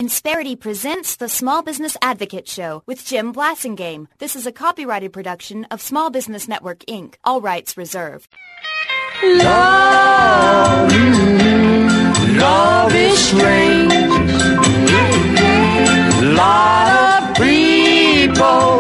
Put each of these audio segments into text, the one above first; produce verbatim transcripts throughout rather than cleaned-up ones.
Insperity presents the Small Business Advocate Show with Jim Blasingame. This is a copyrighted production of Small Business Network, Incorporated. All rights reserved. Love, love is strange. Lot of people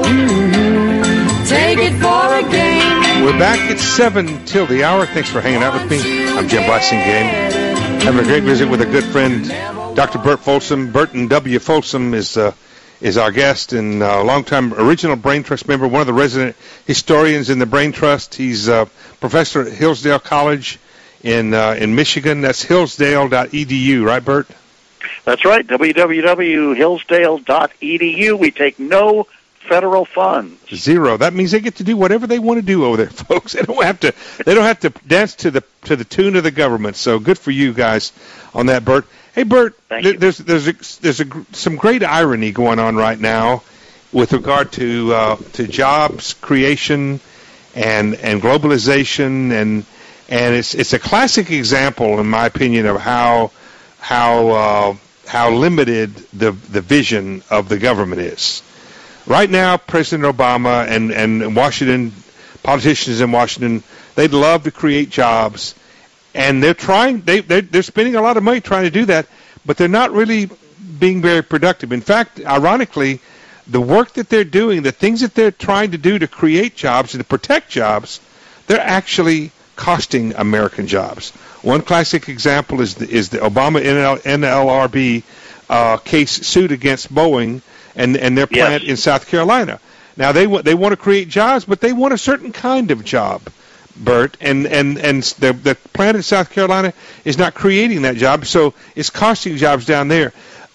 take it for a game. We're back at seven till the hour. Thanks for hanging out with me. I'm Jim Blasingame. Having a great visit with a good friend, Doctor Bert Folsom. Burton W. Folsom is uh, is our guest and a uh, longtime original Brain Trust member, one of the resident historians in the Brain Trust. He's a professor at Hillsdale College in uh, in Michigan. That's hillsdale dot e d u, right, Bert? That's right, w w w dot hillsdale dot e d u. We take no federal funds. Zero. That means they get to do whatever they want to do over there, folks. They don't have to. They don't have to dance to the to the tune of the government. So good for you guys on that, Bert. Hey, Bert. Th- there's there's a, there's a, some great irony going on right now with regard to uh, to jobs creation and and globalization, and and it's it's a classic example, in my opinion, of how how uh, how limited the the vision of the government is. Right now, President Obama and, and Washington, politicians in Washington, they'd love to create jobs, and they're trying, they, they're, they're spending a lot of money trying to do that, but they're not really being very productive. In fact, ironically, the work that they're doing, the things that they're trying to do to create jobs and to protect jobs, they're actually costing American jobs. One classic example is the, is the Obama N L R B uh, case suit against Boeing, and and their plant yes. in South Carolina. Now they want they want to create jobs, but they want a certain kind of job, Bert. And and and the the plant in South Carolina is not creating that job, so it's costing jobs down there.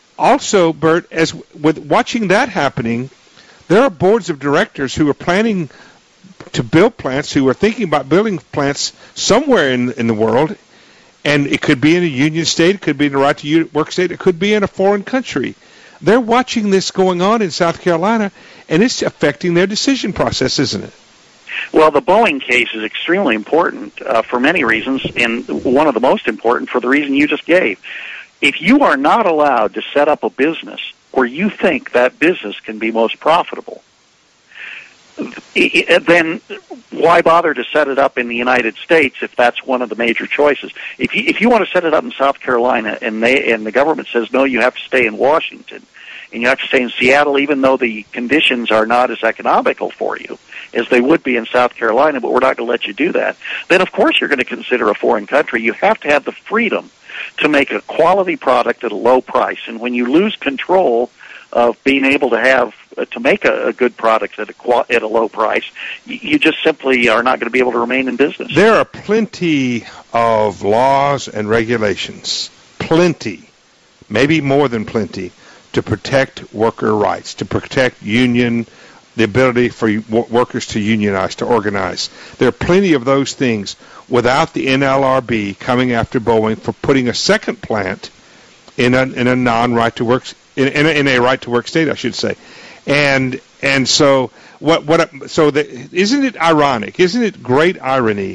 Also, Bert, as with watching that happening, there are boards of directors who are planning to build plants, who are thinking about building plants somewhere in in the world, and it could be in a union state, it could be in a right to work state, it could be in a foreign country. They're watching this going on in South Carolina, and it's affecting their decision process, isn't it? Well, the Boeing case is extremely important uh, for many reasons, and one of the most important for the reason you just gave. If you are not allowed to set up a business where you think that business can be most profitable, then why bother to set it up in the United States if that's one of the major choices? If you, if you want to set it up in South Carolina and they and the government says, no, you have to stay in Washington and you have to stay in Seattle, even though the conditions are not as economical for you as they would be in South Carolina, but we're not going to let you do that, then of course you're going to consider a foreign country. You have to have the freedom to make a quality product at a low price. And when you lose control of being able to have uh, to make a, a good product at a qual- at a low price, you, you just simply are not going to be able to remain in business. There are plenty of laws and regulations, plenty, maybe more than plenty, to protect worker rights, to protect union, the ability for workers to unionize, to organize. There are plenty of those things without the N L R B coming after Boeing for putting a second plant in a in a non-right to work in, in, a, in a right to work state, I should say, and and so what what so the, isn't it ironic? Isn't it great irony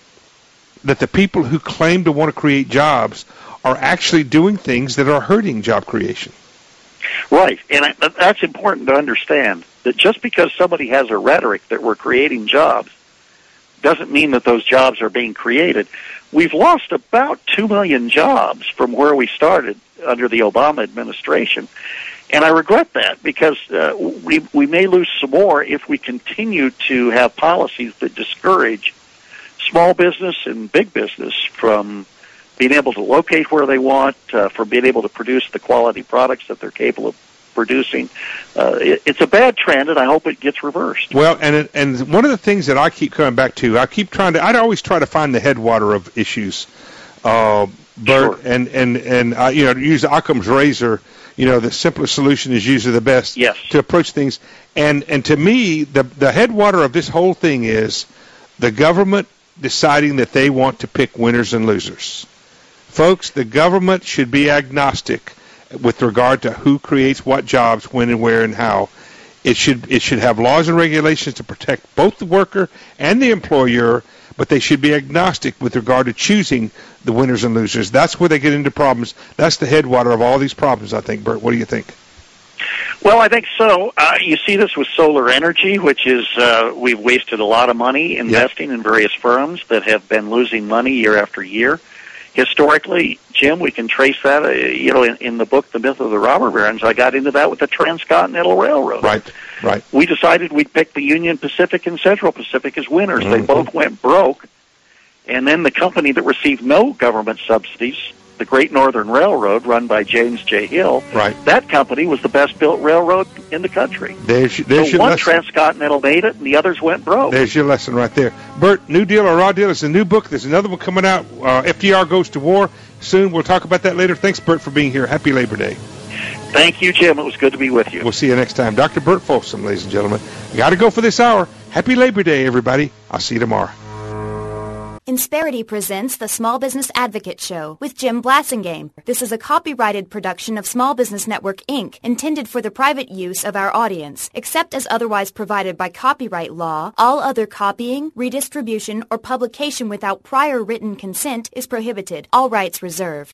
that the people who claim to want to create jobs are actually doing things that are hurting job creation? Right, and I, that's important to understand, that just because somebody has a rhetoric that we're creating jobs doesn't mean that those jobs are being created. We've lost about two million jobs from where we started under the Obama administration, and I regret that because uh, we, we may lose some more if we continue to have policies that discourage small business and big business from being able to locate where they want, uh, from being able to produce the quality products that they're capable of producing. Uh, it, it's a bad trend, and I hope it gets reversed. Well, and it, and one of the things that I keep coming back to, I keep trying to, I'd always try to find the headwater of issues, uh, Bert, sure. and and and uh, you know, use Occam's razor. You know, the simplest solution is usually the best. Yes. To approach things, and and to me, the the headwater of this whole thing is the government deciding that they want to pick winners and losers. Folks, the government should be agnostic with regard to who creates what jobs, when and where and how. It should it should have laws and regulations to protect both the worker and the employer, but they should be agnostic with regard to choosing the winners and losers. That's where they get into problems. That's the headwater of all these problems, I think. Bert, what do you think? Well, I think so. Uh, you see this with solar energy, which is uh, we've wasted a lot of money investing yep. in various firms that have been losing money year after year. Historically, Jim, we can trace that, uh, you know, in, in the book, The Myth of the Robber Barons, I got into that with the Transcontinental Railroad. Right, right. We decided we'd pick the Union Pacific and Central Pacific as winners. Mm-hmm. They both went broke. And then the company that received no government subsidies, the Great Northern Railroad, run by James J. Hill, right. that company was the best-built railroad in the country. There's, there's so your one lesson. Transcontinental made it, and the others went broke. There's your lesson right there. Bert, New Deal or Raw Deal is a new book. There's another one coming out. Uh, F D R Goes to War soon. We'll talk about that later. Thanks, Bert, for being here. Happy Labor Day. Thank you, Jim. It was good to be with you. We'll see you next time. Doctor Bert Folsom, ladies and gentlemen. Got to go for this hour. Happy Labor Day, everybody. I'll see you tomorrow. Insperity presents the Small Business Advocate Show with Jim Blasingame. This is a copyrighted production of Small Business Network, Incorporated, intended for the private use of our audience. Except as otherwise provided by copyright law, all other copying, redistribution, or publication without prior written consent is prohibited. All rights reserved.